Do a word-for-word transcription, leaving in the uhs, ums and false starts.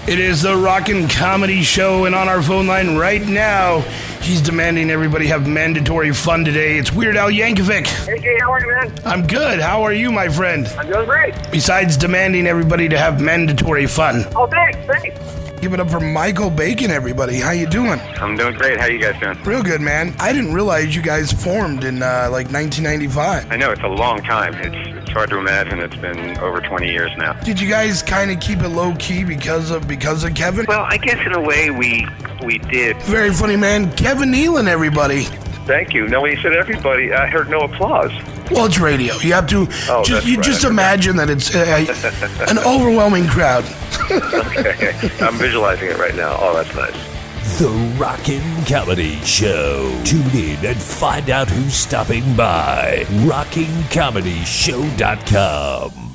It is the Rockin' Comedy Show, and on our phone line right now, he's demanding everybody have mandatory fun today. It's Weird Al Yankovic. Hey, Jay, how are you, man? I'm good. How are you, my friend? I'm doing great. Besides demanding everybody to have mandatory fun. Oh, thanks, thanks. Give it up for Michael Bacon, everybody. How you doing? I'm doing great. How you guys doing? Real good, man. I didn't realize you guys formed in, uh, like, nineteen ninety-five. I know, it's a long time. It's it's hard to imagine. It's been over twenty years now. Did you guys kind of keep it low-key because of because of Kevin? Well, I guess in a way we we did. Very funny, man. Kevin Nealon, everybody. Thank you. No, when you said everybody, I heard no applause. Well, it's radio. You have to Oh, just that's you right. just imagine that it's uh, an overwhelming crowd. Okay. I'm visualizing it right now. Oh, that's nice. The Rockin' Comedy Show. Tune in and find out who's stopping by. rockin comedy show dot com